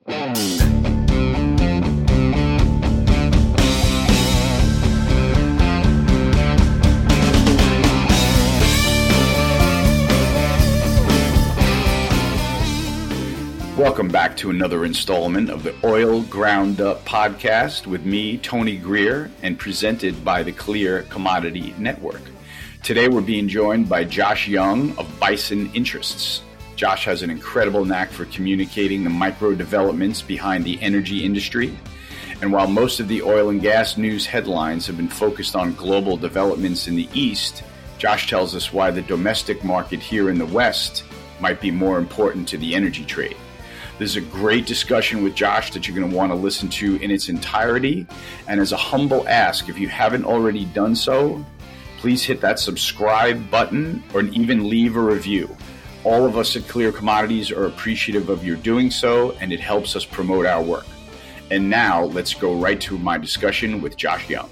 Welcome back to another installment of the Oil Ground Up podcast with me, Tony Greer, and presented by the Clear Commodity Network. Today we're being joined by Josh Young of Bison Interests. Josh has an incredible knack for communicating the micro developments behind the energy industry. And while most of the oil and gas news headlines have been focused on global developments in the East, Josh tells us why the domestic market here in the West might be more important to the energy trade. This is a great discussion with Josh that you're going to want to listen to in its entirety. And as a humble ask, if you haven't already done so, please hit that subscribe button or even leave a review. All of us at Clear Commodities are appreciative of your doing so, and it helps us promote our work. And now let's go right to my discussion with Josh Young.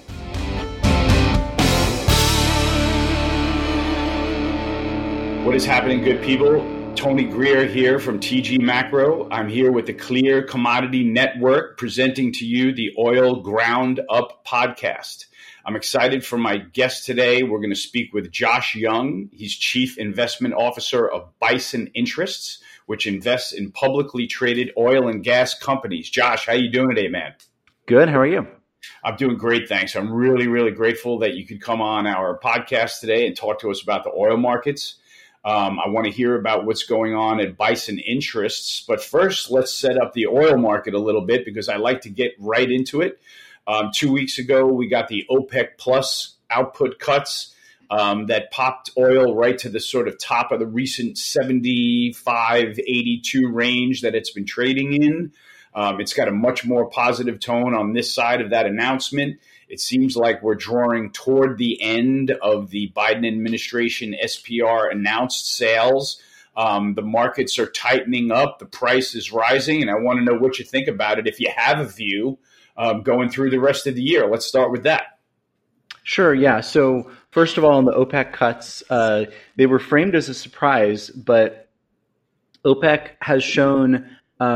What is happening, good people? Tony Greer here from TG Macro. I'm here with the Clear Commodity Network presenting to you the Oil Ground Up podcast. I'm excited for my guest today. We're going to speak with Josh Young. He's Chief Investment Officer of Bison Interests, which invests in publicly traded oil and gas companies. Josh, how you doing today, man? Good. How are you? I'm doing great, thanks. I'm really, really grateful that you could come on our podcast today and talk to us about the oil markets. I want to hear about what's going on at Bison Interests. But first, let's set up the oil market a little bit because I like to get right into it. 2 weeks ago, we got the OPEC Plus output cuts that popped oil right to the sort of top of the recent 75, 82 range that it's been trading in. It's got a much more positive tone on this side of that announcement. It seems like we're drawing toward the end of the Biden administration SPR announced sales. The markets are tightening up. The price is rising. And I want to know what you think about it if you have a view going through the rest of the year. Let's start with that. Sure. Yeah. So first of all, on the OPEC cuts, they were framed as a surprise, but OPEC has shown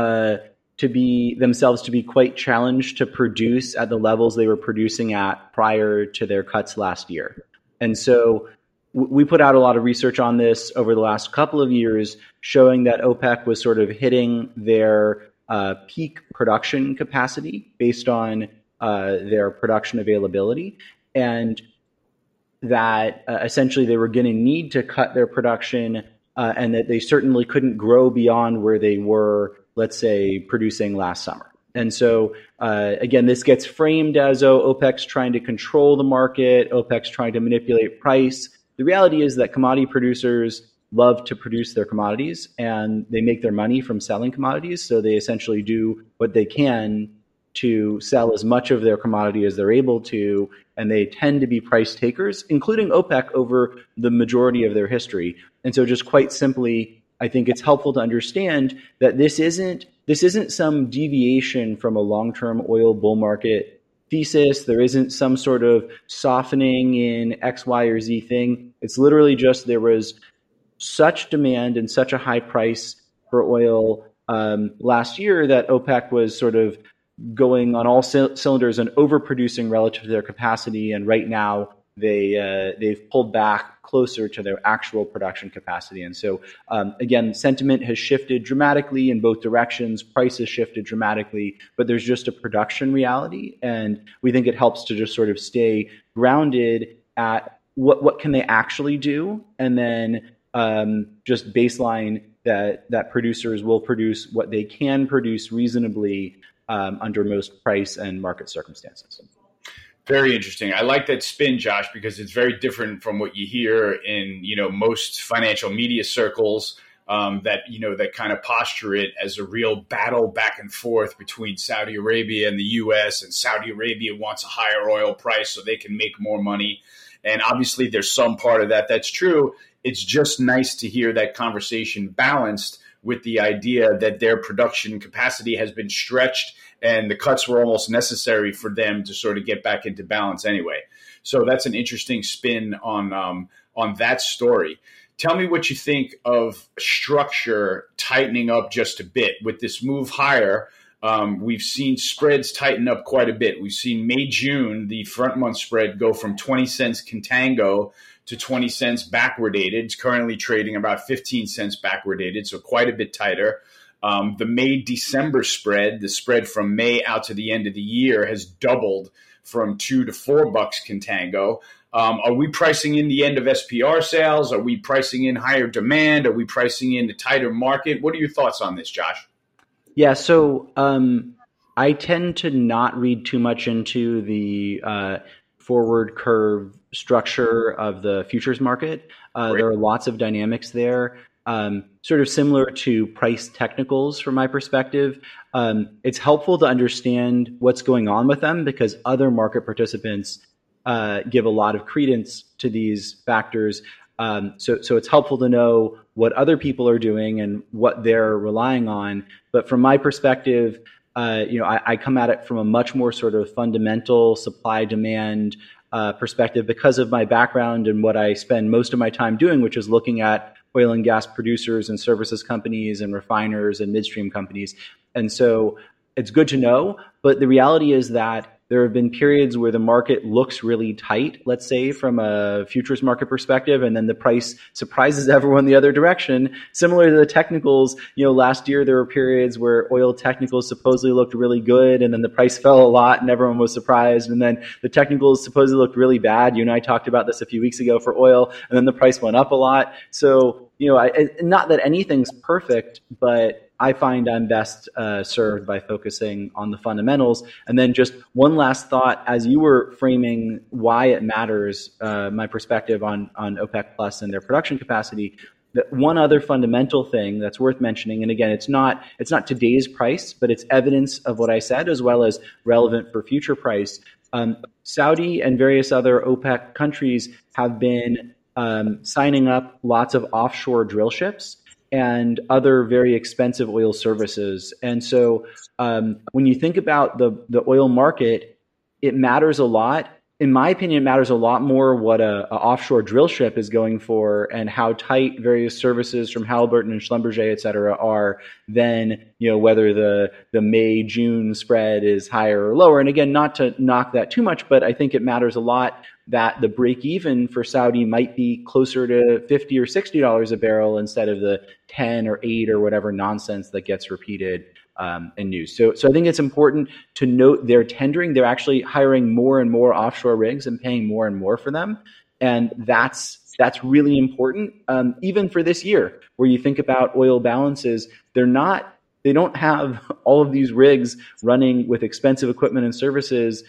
to be quite challenged to produce at the levels they were producing at prior to their cuts last year. And so we put out a lot of research on this over the last couple of years, showing that OPEC was sort of hitting their peak production capacity based on their production availability, and that essentially they were going to need to cut their production and that they certainly couldn't grow beyond where they were, let's say, producing last summer. And so, again, this gets framed as, OPEC's trying to control the market, OPEC's trying to manipulate price. The reality is that commodity producers love to produce their commodities, and they make their money from selling commodities. So they essentially do what they can to sell as much of their commodity as they're able to, and they tend to be price takers, including OPEC, over the majority of their history. And so just quite simply, I think it's helpful to understand that this isn't some deviation from a long-term oil bull market thesis. There isn't some sort of softening in X, Y, or Z thing. It's literally just there was such demand and such a high price for oil last year that OPEC was sort of going on all cylinders and overproducing relative to their capacity. And right now they've pulled back closer to their actual production capacity. And so, again, sentiment has shifted dramatically in both directions. Price has shifted dramatically, but there's just a production reality. And we think it helps to just sort of stay grounded at what can they actually do, and then just baseline that producers will produce what they can produce reasonably under most price and market circumstances. Very interesting. I like that spin, Josh, because it's very different from what you hear in, most financial media circles that kind of posture it as a real battle back and forth between Saudi Arabia and the U.S. And Saudi Arabia wants a higher oil price so they can make more money. And obviously there's some part of that that's true. It's just nice to hear that conversation balanced with the idea that their production capacity has been stretched and the cuts were almost necessary for them to sort of get back into balance anyway. So that's an interesting spin on that story. Tell me what you think of structure tightening up just a bit with this move higher. we've seen spreads tighten up quite a bit. We've seen May, June, the front month spread go from 20 cents contango to 20 cents backwardated. It's currently trading about 15 cents backwardated, so quite a bit tighter. The May-December spread, the spread from May out to the end of the year, has doubled from $2 to $4 contango. Are we pricing in the end of SPR sales? Are we pricing in higher demand? Are we pricing in the tighter market? What are your thoughts on this, Josh? Yeah, so I tend to not read too much into the forward curve structure of the futures market. There are lots of dynamics there, sort of similar to price technicals from my perspective. It's helpful to understand what's going on with them because other market participants give a lot of credence to these factors. So it's helpful to know what other people are doing and what they're relying on. But from my perspective, I come at it from a much more sort of fundamental supply-demand perspective because of my background and what I spend most of my time doing, which is looking at oil and gas producers and services companies and refiners and midstream companies. And so it's good to know, but the reality is that there have been periods where the market looks really tight, let's say from a futures market perspective, and then the price surprises everyone the other direction. Similar to the technicals, last year there were periods where oil technicals supposedly looked really good, and then the price fell a lot and everyone was surprised. And then the technicals supposedly looked really bad. You and I talked about this a few weeks ago for oil, and then the price went up a lot. So, not that anything's perfect, but I find I'm best served by focusing on the fundamentals. And then just one last thought, as you were framing why it matters, my perspective on OPEC Plus and their production capacity, one other fundamental thing that's worth mentioning, and again, it's not today's price, but it's evidence of what I said as well as relevant for future price. Saudi and various other OPEC countries have been signing up lots of offshore drill ships and other very expensive oil services. And so when you think about the oil market, it matters a lot. In my opinion, it matters a lot more what a offshore drill ship is going for and how tight various services from Halliburton and Schlumberger, et cetera, are than whether the May-June spread is higher or lower. And again, not to knock that too much, but I think it matters a lot that the break even for Saudi might be closer to $50 or $60 a barrel instead of the 10 or 8 or whatever nonsense that gets repeated in news. So I think it's important to note they're tendering. They're actually hiring more and more offshore rigs and paying more and more for them. And that's really important, even for this year, where you think about oil balances. They don't have all of these rigs running with expensive equipment and services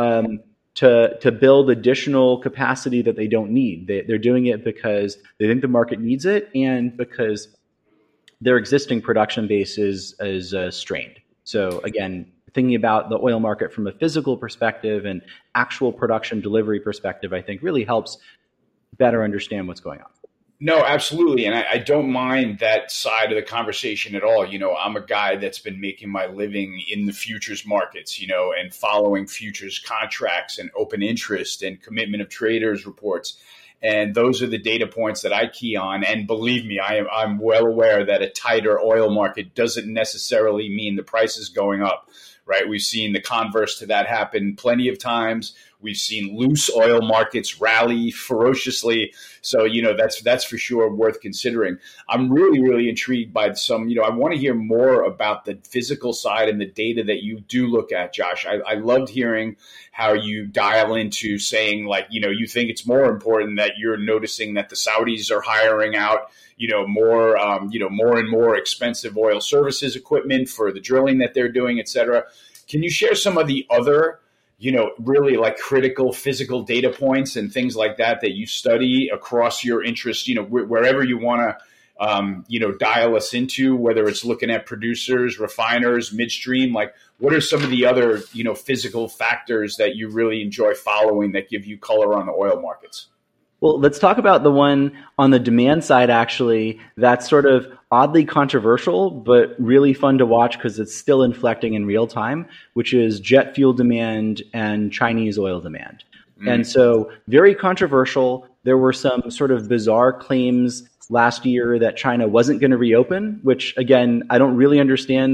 to build additional capacity that they don't need. They're doing it because they think the market needs it and because their existing production base is strained. So again, thinking about the oil market from a physical perspective and actual production delivery perspective, I think really helps better understand what's going on. No, absolutely. And I don't mind that side of the conversation at all. I'm a guy that's been making my living in the futures markets, and following futures contracts and open interest and commitment of traders reports. And those are the data points that I key on. And believe me, I'm well aware that a tighter oil market doesn't necessarily mean the price is going up, right? We've seen the converse to that happen plenty of times. We've seen loose oil markets rally ferociously. So, that's for sure worth considering. I'm really, really intrigued by some, I want to hear more about the physical side and the data that you do look at, Josh. I loved hearing how you dial into saying you think it's more important that you're noticing that the Saudis are hiring out, more and more expensive oil services equipment for the drilling that they're doing, et cetera. Can you share some of the other really critical physical data points and things like that you study across your interests, wherever you want to, dial us into, whether it's looking at producers, refiners, midstream, what are some of the other, physical factors that you really enjoy following that give you color on the oil markets? Well, let's talk about the one on the demand side, actually, that's sort of oddly controversial, but really fun to watch because it's still inflecting in real time, which is jet fuel demand and Chinese oil demand. And so very controversial. There were some sort of bizarre claims last year that China wasn't going to reopen, which, again, I don't really understand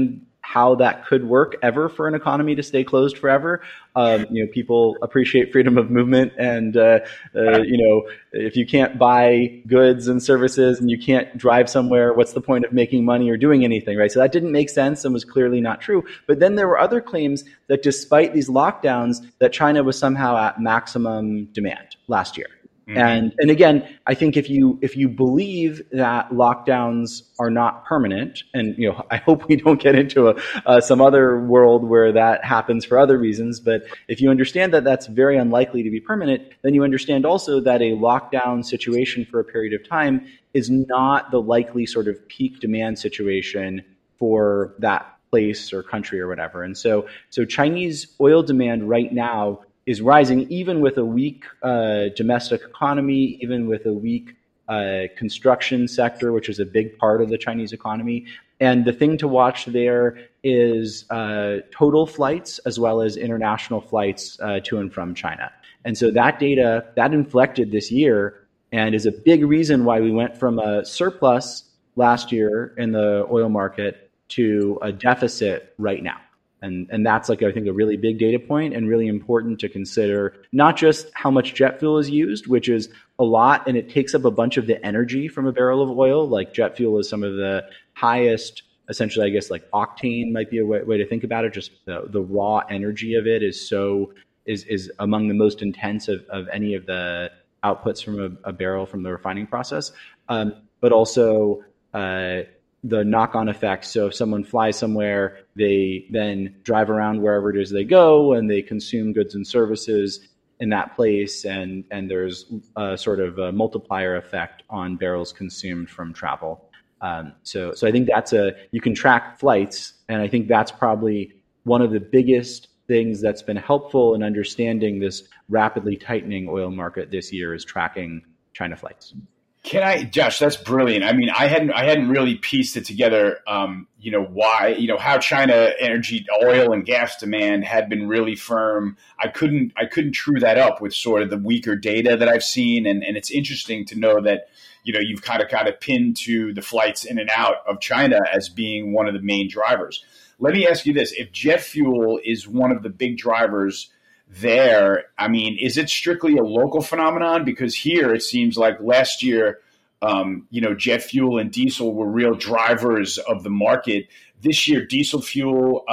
how that could work ever for an economy to stay closed forever. People appreciate freedom of movement, and if you can't buy goods and services and you can't drive somewhere, what's the point of making money or doing anything, right? So that didn't make sense and was clearly not true. But then there were other claims that despite these lockdowns, that China was somehow at maximum demand last year. Mm-hmm. And again, I think if you believe that lockdowns are not permanent, and I hope we don't get into some other world where that happens for other reasons, but if you understand that that's very unlikely to be permanent, then you understand also that a lockdown situation for a period of time is not the likely sort of peak demand situation for that place or country or whatever. And so Chinese oil demand right now is rising, even with a weak domestic economy, even with a weak construction sector, which is a big part of the Chinese economy. And the thing to watch there is total flights as well as international flights to and from China. And so that data, that inflected this year and is a big reason why we went from a surplus last year in the oil market to a deficit right now. And that's I think a really big data point and really important to consider, not just how much jet fuel is used, which is a lot, and it takes up a bunch of the energy from a barrel of oil. Like jet fuel is some of the highest, essentially, I guess, like octane might be a way to think about it. Just the raw energy of it is among the most intense of any of the outputs from a barrel from the refining process. But also the knock-on effects. So if someone flies somewhere, they then drive around wherever it is they go, and they consume goods and services in that place, and there's a sort of a multiplier effect on barrels consumed from travel. So I think you can track flights, and I think that's probably one of the biggest things that's been helpful in understanding this rapidly tightening oil market this year is tracking China flights. Josh, that's brilliant. I mean, I hadn't really pieced it together, why, how China energy, oil and gas demand had been really firm. I couldn't true that up with sort of the weaker data that I've seen. And it's interesting to know that, you've kind of got it pinned to the flights in and out of China as being one of the main drivers. Let me ask you this. If jet fuel is one of the big drivers there, I mean, is it strictly a local phenomenon? Because here it seems like last year, jet fuel and diesel were real drivers of the market. This year, diesel fuel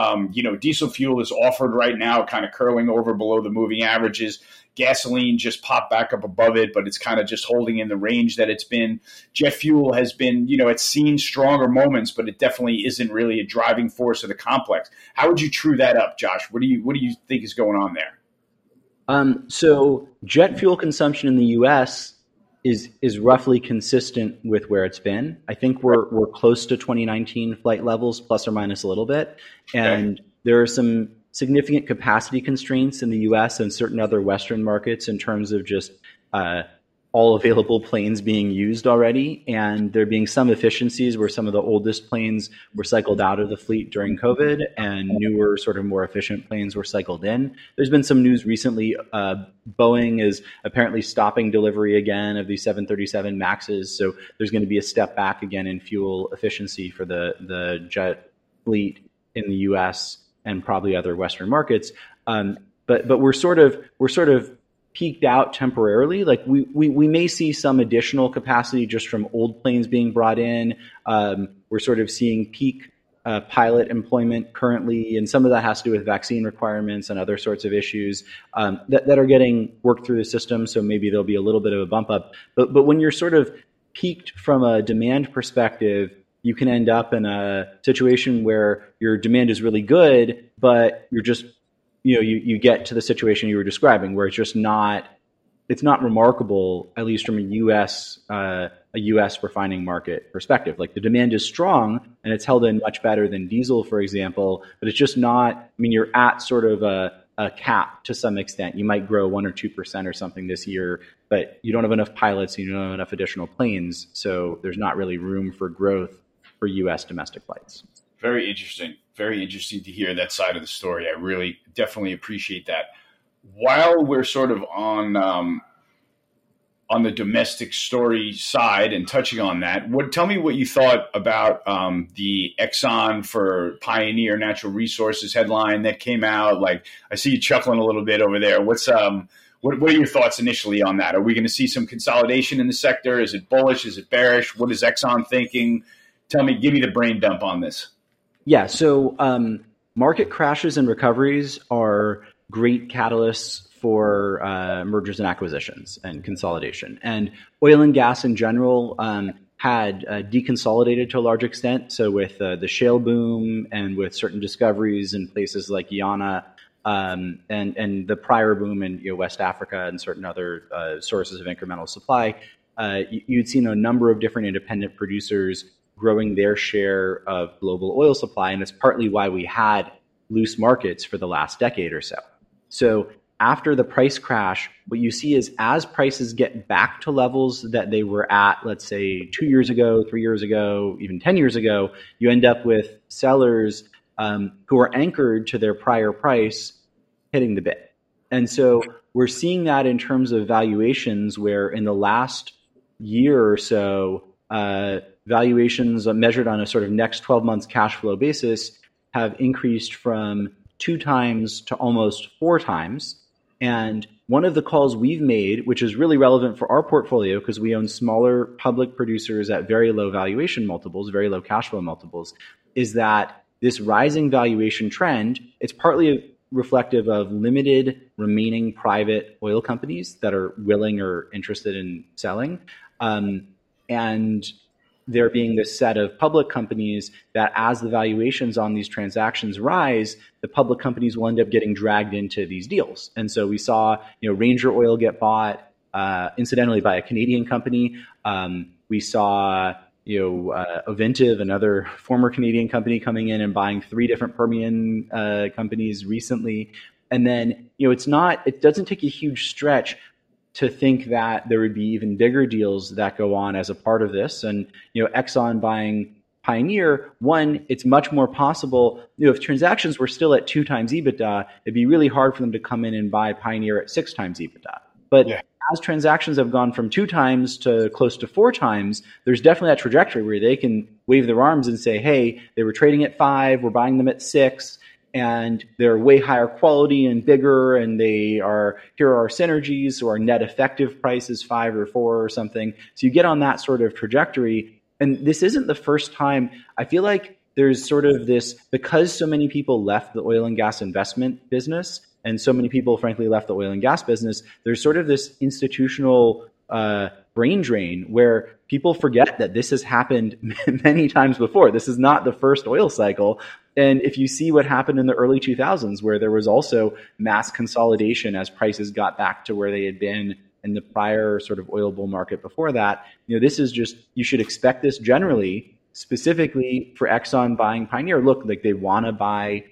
is offered right now, kind of curling over below the moving averages. Gasoline just popped back up above it, but it's kind of just holding in the range that it's been. Jet fuel has been, it's seen stronger moments, but it definitely isn't really a driving force of the complex. How would you true that up, Josh? What do you think is going on there? So jet fuel consumption in the U.S. is roughly consistent with where it's been. I think we're close to 2019 flight levels, plus or minus a little bit. And there are some significant capacity constraints in the U.S. and certain other Western markets in terms of just all available planes being used already, and there being some efficiencies where some of the oldest planes were cycled out of the fleet during COVID and newer sort of more efficient planes were cycled in. There's been some news recently. Boeing is apparently stopping delivery again of these 737 MAXs. So there's going to be a step back again in fuel efficiency for the jet fleet in the US and probably other Western markets. But we're sort of peaked out temporarily. Like we may see some additional capacity just from old planes being brought in. We're sort of seeing peak pilot employment currently, and some of that has to do with vaccine requirements and other sorts of issues that are getting worked through the system. So maybe there'll be a little bit of a bump up. But when you're sort of peaked from a demand perspective, you can end up in a situation where your demand is really good, but you're just you get to the situation you were describing where it's not remarkable, at least from a U.S. refining market perspective. Like the demand is strong and it's held in much better than diesel, for example, but it's just not, I mean, you're at sort of a cap to some extent. You might grow 1 or 2% or something this year, but you don't have enough pilots and you don't have enough additional planes. So there's not really room for growth for U.S. domestic flights. Very interesting. Very interesting to hear that side of the story. I really definitely appreciate that. While we're sort of on on the domestic story side and touching on that, tell me what you thought about the Exxon for Pioneer Natural Resources headline that came out. Like, I see you chuckling a little bit over there. What are your thoughts initially on that? Are we going to see some consolidation in the sector? Is it bullish? Is it bearish? What is Exxon thinking? Give me the brain dump on this. Yeah, so market crashes and recoveries are great catalysts for mergers and acquisitions and consolidation. And oil and gas in general had deconsolidated to a large extent. So with the shale boom and with certain discoveries in places like Guyana and the prior boom in West Africa and certain other sources of incremental supply, you'd seen a number of different independent producers growing their share of global oil supply. And it's partly why we had loose markets for the last decade or so. So after the price crash, what you see is as prices get back to levels that they were at, let's say 2 years ago, 3 years ago, even 10 years ago, you end up with sellers who are anchored to their prior price hitting the bid. And so we're seeing that in terms of valuations where in the last year or so, valuations measured on a sort of next 12 months cash flow basis have increased from 2 times to almost 4 times. And one of the calls we've made, which is really relevant for our portfolio because we own smaller public producers at very low valuation multiples, very low cash flow multiples, is that this rising valuation trend, it's partly reflective of limited remaining private oil companies that are willing or interested in selling. And there being this set of public companies that as the valuations on these transactions rise, the public companies will end up getting dragged into these deals. And so we saw, Ranger Oil get bought, incidentally by a Canadian company. We saw, Ovintiv, another former Canadian company, coming in and buying 3 different Permian companies recently. And then, it doesn't take a huge stretch to think that there would be even bigger deals that go on as a part of this. And, Exxon buying Pioneer, one, it's much more possible, if transactions were still at 2 times EBITDA, it'd be really hard for them to come in and buy Pioneer at 6 times EBITDA. But as transactions have gone from 2 times to close to 4 times, there's definitely that trajectory where they can wave their arms and say, hey, they were trading at 5, we're buying them at 6. And they're way higher quality and bigger, and here are our synergies, so our net effective price is 5 or 4 or something. So you get on that sort of trajectory. And this isn't the first time. I feel like there's sort of this, because so many people left the oil and gas investment business, and so many people, frankly, left the oil and gas business, there's sort of this institutional brain drain where people forget that this has happened many times before. This is not the first oil cycle. And if you see what happened in the early 2000s, where there was also mass consolidation as prices got back to where they had been in the prior sort of oil bull market before that, this is just, you should expect this generally, specifically for Exxon buying Pioneer. Look, like they want to buy,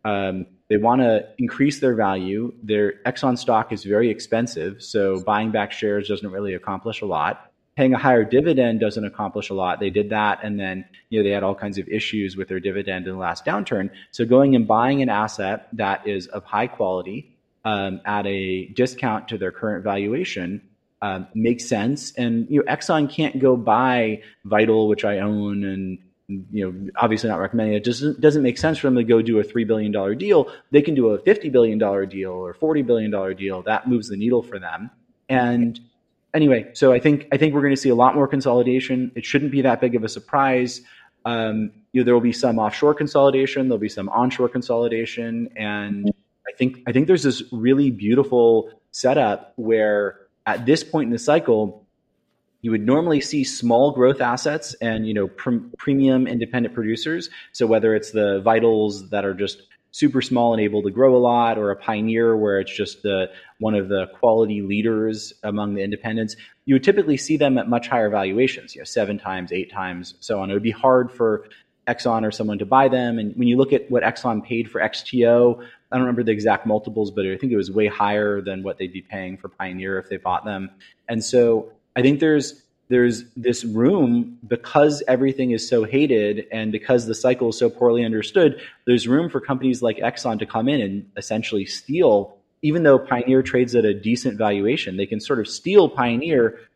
they want to increase their value. Their Exxon stock is very expensive, so buying back shares doesn't really accomplish a lot. Paying a higher dividend doesn't accomplish a lot. They did that, and then they had all kinds of issues with their dividend in the last downturn. So going and buying an asset that is of high quality at a discount to their current valuation makes sense. And Exxon can't go buy Vital, which I own, and obviously not recommending it. It doesn't make sense for them to go do a $3 billion deal. They can do a $50 billion deal or $40 billion deal. That moves the needle for them. And anyway, so I think we're going to see a lot more consolidation. It shouldn't be that big of a surprise. There will be some offshore consolidation. There'll be some onshore consolidation. And I think there's this really beautiful setup where at this point in the cycle, you would normally see small growth assets and, premium independent producers. So whether it's the Vitals that are just super small and able to grow a lot, or a Pioneer where it's just one of the quality leaders among the independents, you would typically see them at much higher valuations, 7 times, 8 times, so on. It would be hard for Exxon or someone to buy them. And when you look at what Exxon paid for XTO, I don't remember the exact multiples, but I think it was way higher than what they'd be paying for Pioneer if they bought them. And so I think there's this room, because everything is so hated and because the cycle is so poorly understood, there's room for companies like Exxon to come in and essentially steal, even though Pioneer trades at a decent valuation, they can sort of steal Pioneer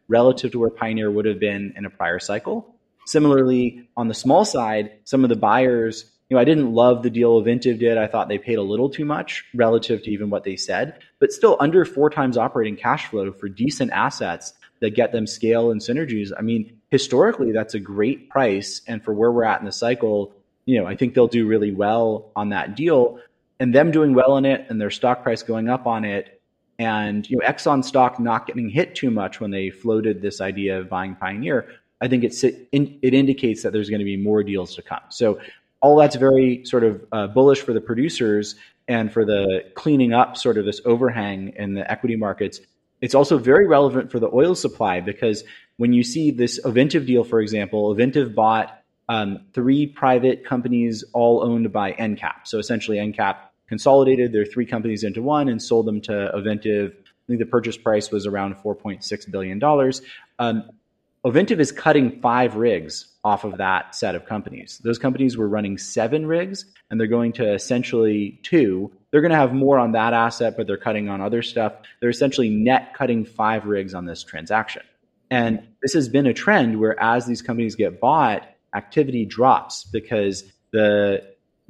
relative to where Pioneer would have been in a prior cycle. Similarly, on the small side, some of the buyers, I didn't love the deal Ovintiv did. I thought they paid a little too much relative to even what they said, but still under 4 times operating cash flow for decent assets that get them scale and synergies. I mean, historically, that's a great price. And for where we're at in the cycle, I think they'll do really well on that deal, and them doing well in it and their stock price going up on it. And, Exxon stock not getting hit too much when they floated this idea of buying Pioneer, I think it indicates that there's going to be more deals to come. So all that's very sort of bullish for the producers and for the cleaning up sort of this overhang in the equity markets. It's also very relevant for the oil supply, because when you see this Ovintiv deal, for example, Ovintiv bought 3 private companies all owned by EnCap. So essentially EnCap consolidated their 3 companies into one and sold them to Ovintiv. I think the purchase price was around $4.6 billion. Ovintiv is cutting 5 rigs off of that set of companies. Those companies were running 7 rigs, and they're going to essentially 2. They're going to have more on that asset, but they're cutting on other stuff. They're essentially net cutting 5 rigs on this transaction. And this has been a trend where as these companies get bought, activity drops, because the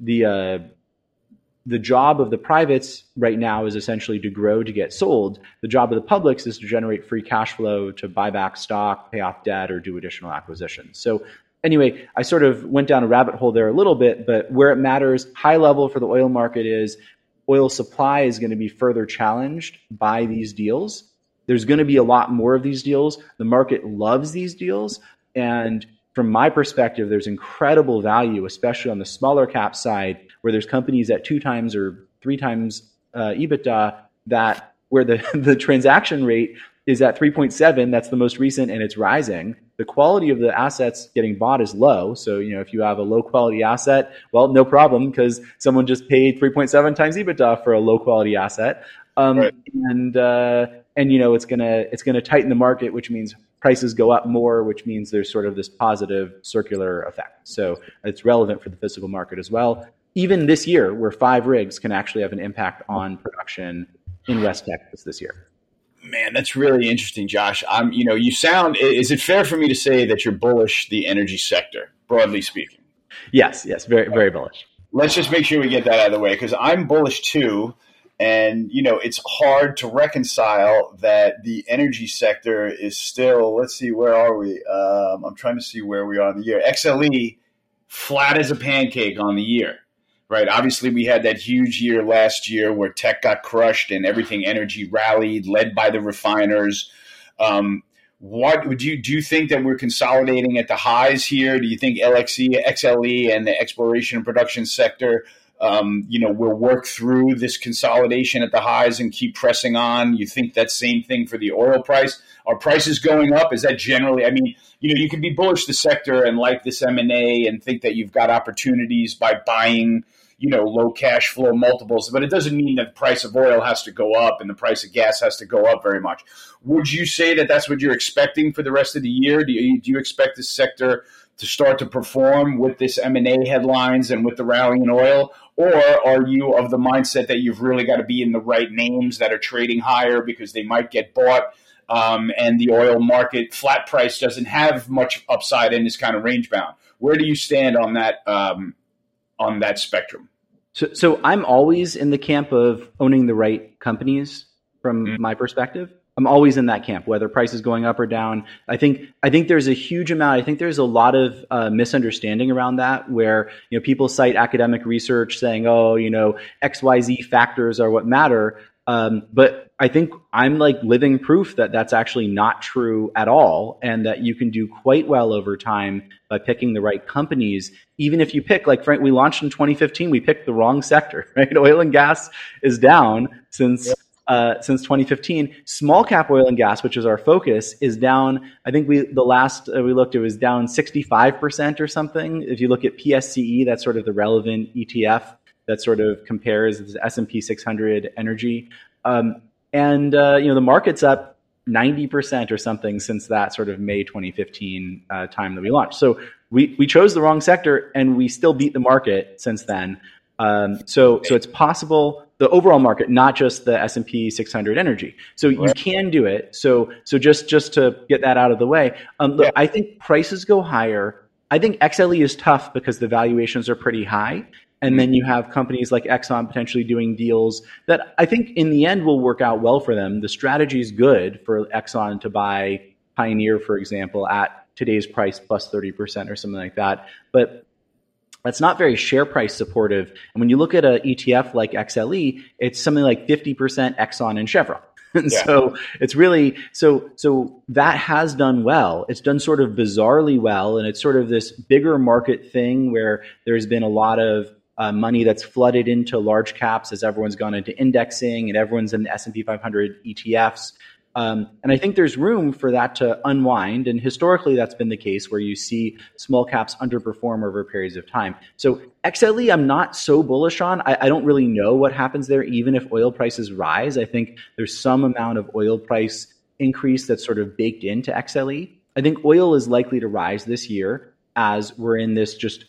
job of the privates right now is essentially to grow to get sold. The job of the publics is to generate free cash flow to buy back stock, pay off debt, or do additional acquisitions. So anyway, I sort of went down a rabbit hole there a little bit, but where it matters, high level for the oil market is oil supply is going to be further challenged by these deals. There's going to be a lot more of these deals. The market loves these deals. And from my perspective, there's incredible value, especially on the smaller cap side, where there's companies at 2 times or 3 times EBITDA that where the transaction rate is at 3.7. That's the most recent, and it's rising. The quality of the assets getting bought is low. So, if you have a low quality asset, well, no problem, because someone just paid 3.7 times EBITDA for a low quality asset. Right. And it's gonna tighten the market, which means prices go up more, which means there's sort of this positive circular effect. So it's relevant for the physical market as well. Even this year, where 5 rigs can actually have an impact on production in West Texas this year. Man, that's really interesting, Josh. You sound. Is it fair for me to say that you're bullish the energy sector, broadly speaking? Yes, very, very bullish. Let's just make sure we get that out of the way, because I'm bullish too. And, it's hard to reconcile that the energy sector is still, let's see, where are we? I'm trying to see where we are in the year. XLE, flat as a pancake on the year, right? Obviously, we had that huge year last year where tech got crushed and everything energy rallied, led by the refiners. What do you think that we're consolidating at the highs here? Do you think XLE and the exploration and production sector we'll work through this consolidation at the highs and keep pressing on? You think that same thing for the oil price? Are prices going up? Is that generally, you can be bullish the sector and like this M&A and think that you've got opportunities by buying, low cash flow multiples, but it doesn't mean that the price of oil has to go up and the price of gas has to go up very much. Would you say that that's what you're expecting for the rest of the year? Do you expect this sector to start to perform with this M&A headlines and with the rally in oil? Or are you of the mindset that you've really got to be in the right names that are trading higher because they might get bought, and the oil market flat price doesn't have much upside and is kind of range bound? Where do you stand on that spectrum? So I'm always in the camp of owning the right companies from my perspective. I'm always in that camp, whether price is going up or down. I think there's a huge amount. I think there's a lot of misunderstanding around that, where people cite academic research saying, XYZ factors are what matter. But I think I'm like living proof that that's actually not true at all, and that you can do quite well over time by picking the right companies. Even if you pick, like Frank, we launched in 2015, we picked the wrong sector, right? Oil and gas is down since 2015. Small cap oil and gas, which is our focus, is down. I think the last we looked, it was down 65% or something. If you look at PSCE, that's sort of the relevant ETF that sort of compares the S&P 600 energy. The market's up 90% or something since that sort of May 2015 time that we launched. So we chose the wrong sector, and we still beat the market since then. So it's possible, the overall market, not just the S&P 600 energy. So you can do it. So just to get that out of the way, look, I think prices go higher. I think XLE is tough because the valuations are pretty high. And then you have companies like Exxon potentially doing deals that I think in the end will work out well for them. The strategy is good for Exxon to buy Pioneer, for example, at today's price plus 30% or something like that. But that's not very share price supportive. And when you look at an ETF like XLE, it's something like 50% Exxon and Chevron. So it's really, so that has done well. It's done sort of bizarrely well. And it's sort of this bigger market thing where there's been a lot of money that's flooded into large caps as everyone's gone into indexing and everyone's in the S&P 500 ETFs. And I think there's room for that to unwind. And historically, that's been the case where you see small caps underperform over periods of time. So XLE, I'm not so bullish on. I don't really know what happens there, even if oil prices rise. I think there's some amount of oil price increase that's sort of baked into XLE. I think oil is likely to rise this year as we're in this just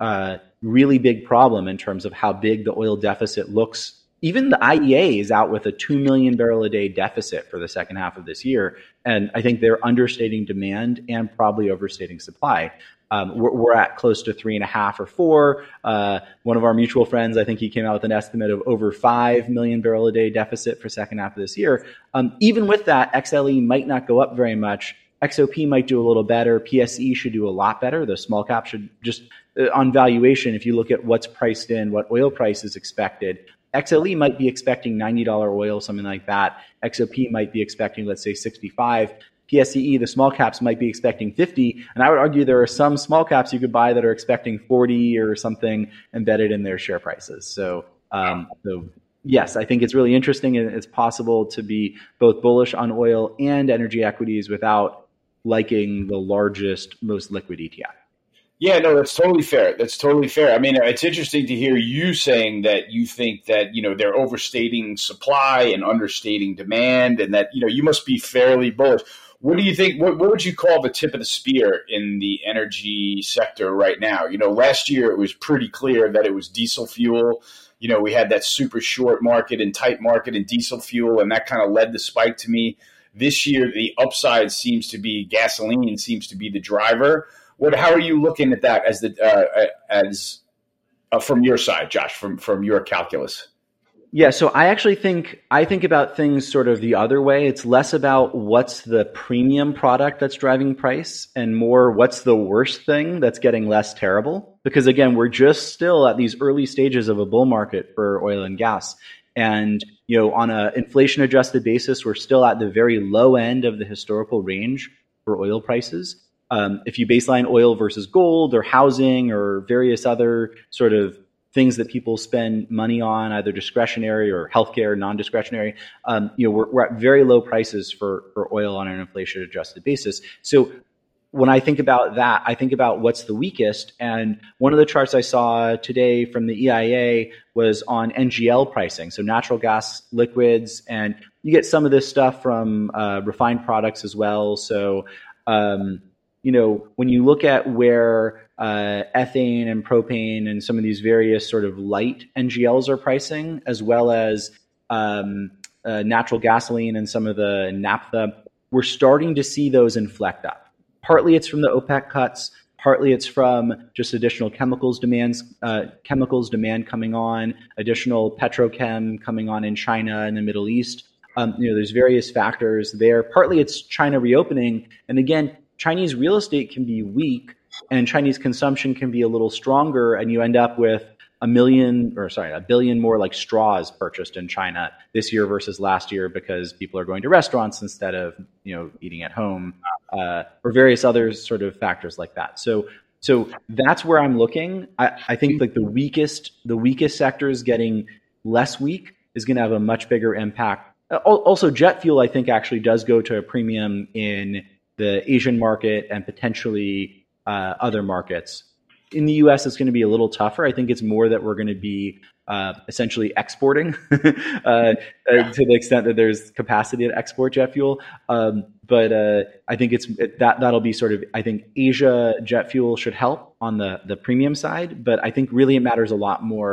really big problem in terms of how big the oil deficit looks. Even the IEA is out with a 2 million barrel a day deficit for the second half of this year. And I think they're understating demand and probably overstating supply. We're at close to 3.5 or 4. One of our mutual friends, I think he came out with an estimate of over 5 million barrel a day deficit for second half of this year. Even with that, XLE might not go up very much. XOP might do a little better. PSE should do a lot better. The small cap should just, on valuation, if you look at what's priced in, what oil price is expected, XLE might be expecting $90 oil, something like that. XOP might be expecting, let's say, 65. PSEE, the small caps, might be expecting 50. And I would argue there are some small caps you could buy that are expecting 40 or something embedded in their share prices. So yes, I think it's really interesting, and it's possible to be both bullish on oil and energy equities without liking the largest, most liquid ETF. Yeah, no, that's totally fair. That's totally fair. I mean, it's interesting to hear you saying that you think that, they're overstating supply and understating demand, and that, you must be fairly bullish. What do you think? What would you call the tip of the spear in the energy sector right now? Last year it was pretty clear that it was diesel fuel. We had that super short market and tight market in diesel fuel, and that kind of led the spike to me. This year, the upside seems to be gasoline seems to be the driver. How are you looking at that as from your side, Josh, from your calculus? Yeah, so I think about things sort of the other way. It's less about what's the premium product that's driving price and more what's the worst thing that's getting less terrible. Because again, we're just still at these early stages of a bull market for oil and gas. And, on an inflation adjusted basis, we're still at the very low end of the historical range for oil prices. If you baseline oil versus gold or housing or various other sort of things that people spend money on, either discretionary or healthcare, non-discretionary, we're at very low prices for oil on an inflation adjusted basis. So when I think about that, I think about what's the weakest. And one of the charts I saw today from the EIA was on NGL pricing, so natural gas liquids, and you get some of this stuff from refined products as well. So when you look at where ethane and propane and some of these various sort of light NGLs are pricing, as well as natural gasoline and some of the naphtha, we're starting to see those inflect up. Partly it's from the OPEC cuts. Partly it's from just additional chemicals demand coming on, additional petrochem coming on in China and the Middle East. There's various factors there. Partly it's China reopening. And again, Chinese real estate can be weak and Chinese consumption can be a little stronger, and you end up with a billion more like straws purchased in China this year versus last year because people are going to restaurants instead of, eating at home, or various other sort of factors like that. So that's where I'm looking. I think like the weakest sector is getting less weak is going to have a much bigger impact. Also, jet fuel, I think, actually does go to a premium in the Asian market and potentially other markets. In the U.S., it's going to be a little tougher. I think it's more that we're going to be essentially exporting to the extent that there's capacity to export jet fuel. But I think that'll be sort of, I think Asia jet fuel should help on the premium side. But I think really it matters a lot more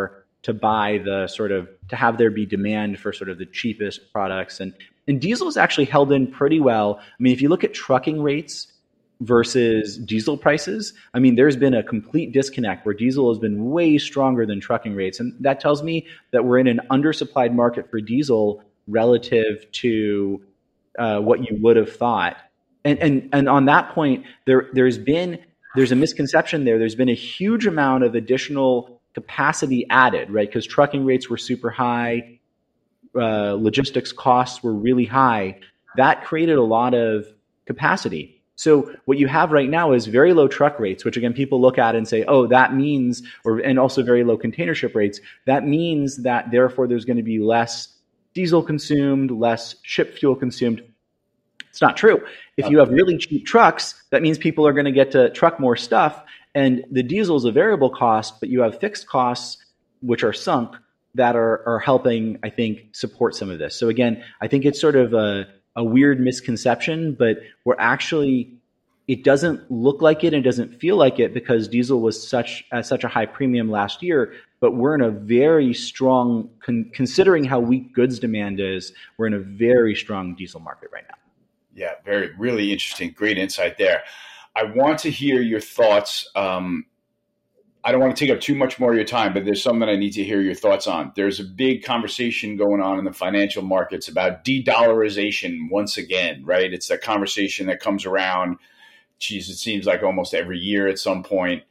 to buy to have there be demand for sort of the cheapest products. And diesel has actually held in pretty well. I mean, if you look at trucking rates versus diesel prices, I mean, there's been a complete disconnect where diesel has been way stronger than trucking rates. And that tells me that we're in an undersupplied market for diesel relative to what you would have thought. And on that point, there's a misconception there. There's been a huge amount of additional capacity added, right? Because trucking rates were super high, logistics costs were really high. That created a lot of capacity. So what you have right now is very low truck rates, which again, people look at and say, oh, that means, and also very low container ship rates. That means that therefore there's going to be less diesel consumed, less ship fuel consumed. It's not true. If you have really cheap trucks, that means people are going to get to truck more stuff. And the diesel is a variable cost, but you have fixed costs, which are sunk, that are helping, I think, support some of this. So again, I think it's sort of a weird misconception, but it doesn't look like it and doesn't feel like it because diesel was at such a high premium last year. But we're in a very strong, considering how weak goods demand is, we're in a very strong diesel market right now. Yeah, really interesting. Great insight there. I want to hear your thoughts. I don't want to take up too much more of your time, but there's something I need to hear your thoughts on. There's a big conversation going on in the financial markets about de-dollarization once again, right? It's that conversation that comes around, it seems like almost every year at some point.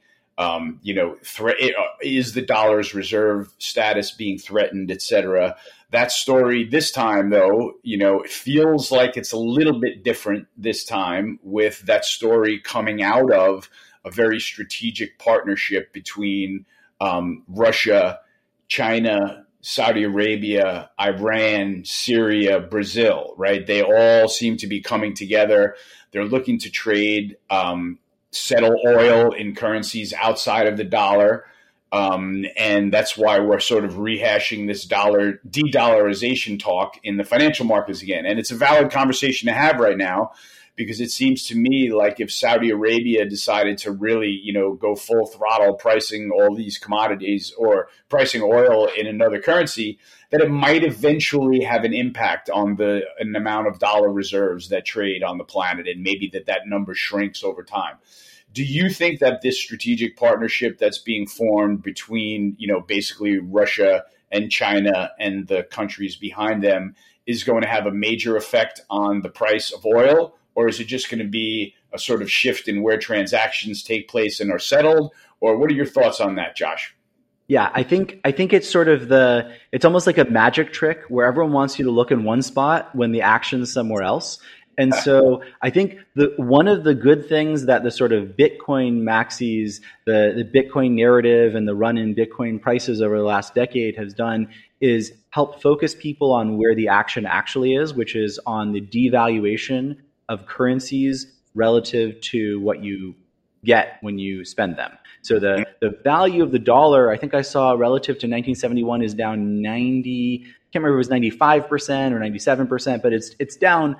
Is the dollar's reserve status being threatened, et cetera? That story this time, though, it feels like it's a little bit different this time with that story coming out of a very strategic partnership between Russia, China, Saudi Arabia, Iran, Syria, Brazil, right? They all seem to be coming together. They're looking to trade, settle oil in currencies outside of the dollar. And that's why we're sort of rehashing this de-dollarization talk in the financial markets again. And it's a valid conversation to have right now because it seems to me like if Saudi Arabia decided to really, go full throttle pricing all these commodities or pricing oil in another currency, that it might eventually have an impact on an amount of dollar reserves that trade on the planet. And maybe that number shrinks over time. Do you think that this strategic partnership that's being formed between, basically Russia and China and the countries behind them is going to have a major effect on the price of oil? Or is it just going to be a sort of shift in where transactions take place and are settled? Or what are your thoughts on that, Josh? Yeah, I think it's sort of it's almost like a magic trick where everyone wants you to look in one spot when the action's somewhere else. And so I think one of the good things that the sort of Bitcoin maxis, the Bitcoin narrative and the run in Bitcoin prices over the last decade has done is help focus people on where the action actually is, which is on the devaluation of currencies relative to what you get when you spend them. So the value of the dollar, I think I saw relative to 1971 is down 90, can't remember if it was 95% or 97%, but it's down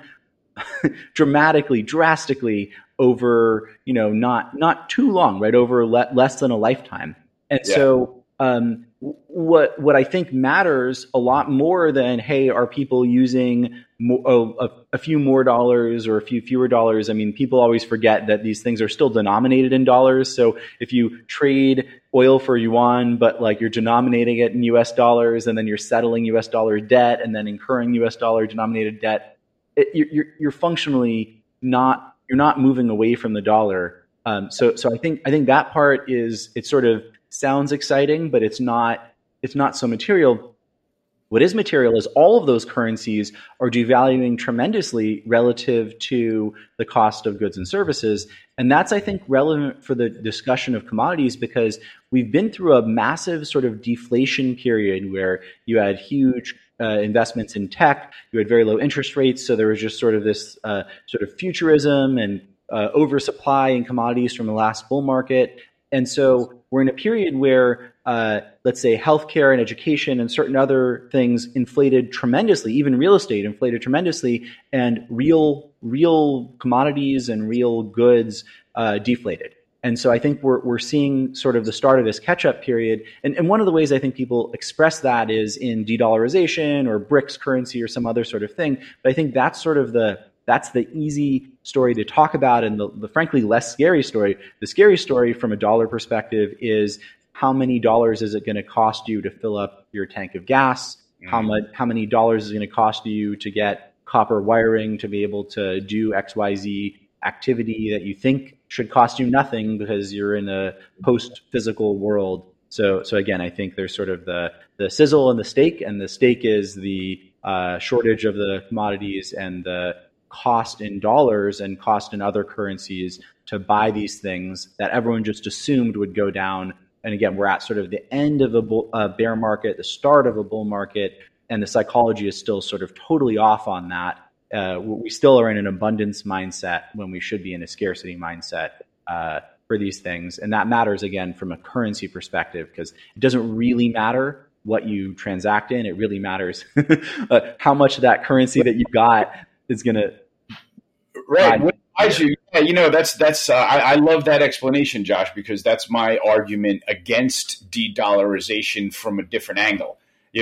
drastically over, not too long, right? Over less than a lifetime. And so what I think matters a lot more than, hey, are people using a few more dollars or a few fewer dollars? I mean, people always forget that these things are still denominated in dollars. So if you trade oil for yuan, but like you're denominating it in US dollars and then you're settling US dollar debt and then incurring US dollar denominated debt, you're functionally not moving away from the dollar. So I think that part it sort of sounds exciting, but it's not so material. What is material is all of those currencies are devaluing tremendously relative to the cost of goods and services. And that's, I think, relevant for the discussion of commodities because we've been through a massive sort of deflation period where you had huge investments in tech, you had very low interest rates. So there was just sort of this sort of futurism and oversupply in commodities from the last bull market. And so we're in a period where, let's say, healthcare and education and certain other things inflated tremendously, even real estate inflated tremendously, and real commodities and real goods deflated. And so I think we're seeing sort of the start of this catch-up period. And one of the ways I think people express that is in de-dollarization or BRICS currency or some other sort of thing. But I think that's sort of that's the easy story to talk about, and the frankly less scary story. The scary story from a dollar perspective is how many dollars is it going to cost you to fill up your tank of gas? How many dollars is it going to cost you to get copper wiring to be able to do XYZ activity that you think should cost you nothing because you're in a post-physical world. So again, I think there's sort of the sizzle and the steak, and the steak is the shortage of the commodities and the cost in dollars and cost in other currencies to buy these things that everyone just assumed would go down. And again, we're at sort of the end of a bear market, the start of a bull market, and the psychology is still sort of totally off on that. We still are in an abundance mindset when we should be in a scarcity mindset for these things. And that matters, again, from a currency perspective, because it doesn't really matter what you transact in. It really matters how much of that currency that you got is going to... Right. I love that explanation, Josh, because that's my argument against de-dollarization from a different angle.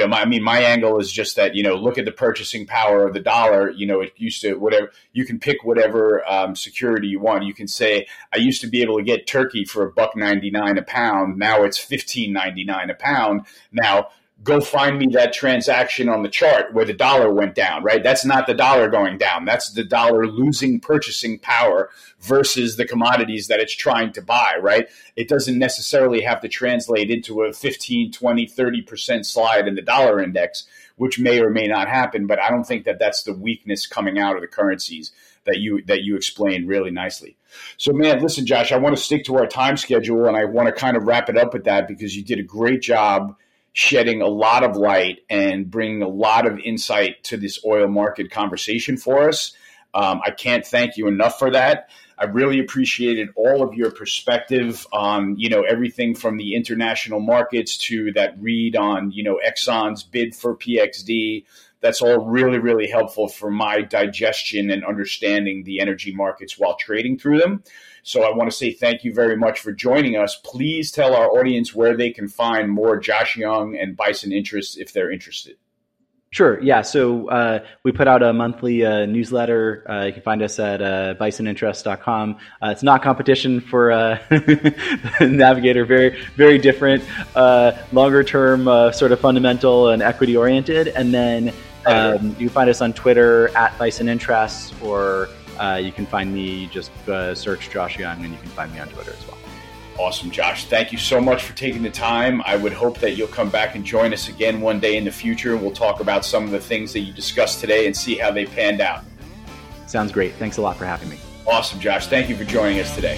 My angle is just that, look at the purchasing power of the dollar. It used to, whatever, you can pick whatever security you want. You can say, I used to be able to get turkey for $1.99 a pound. Now it's $15.99 a pound. Now, go find me that transaction on the chart where the dollar went down, right? That's not the dollar going down. That's the dollar losing purchasing power versus the commodities that it's trying to buy, right? It doesn't necessarily have to translate into a 15, 20, 30% slide in the dollar index, which may or may not happen. But I don't think that that's the weakness coming out of the currencies that you explained really nicely. So, man, listen, Josh, I want to stick to our time schedule, and I want to kind of wrap it up with that because you did a great job shedding a lot of light and bringing a lot of insight to this oil market conversation for us. I can't thank you enough for that. I really appreciated all of your perspective on, everything from the international markets to that read on, Exxon's bid for PXD. That's all really, really helpful for my digestion and understanding the energy markets while trading through them. So I want to say thank you very much for joining us. Please tell our audience where they can find more Josh Young and Bison Interests if they're interested. Sure. Yeah. So we put out a monthly newsletter. You can find us at bisoninterest.com. It's not competition for Navigator. Very, very different, longer term, sort of fundamental and equity oriented. And then you can find us on Twitter at Bison Interests, or you can find me, just search Josh Young, and you can find me on Twitter as well. Awesome, Josh. Thank you so much for taking the time. I would hope that you'll come back and join us again one day in the future. We'll talk about some of the things that you discussed today and see how they panned out. Sounds great. Thanks a lot for having me. Awesome, Josh. Thank you for joining us today.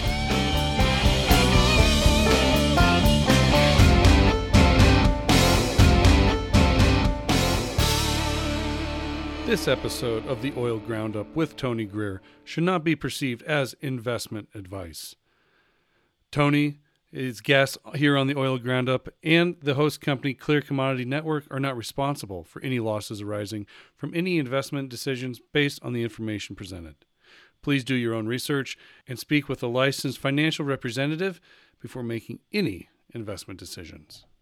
This episode of the Oil Groundup with Tony Greer should not be perceived as investment advice. Tony, his guests here on the Oil Groundup, and the host company Clear Commodity Network are not responsible for any losses arising from any investment decisions based on the information presented. Please do your own research and speak with a licensed financial representative before making any investment decisions.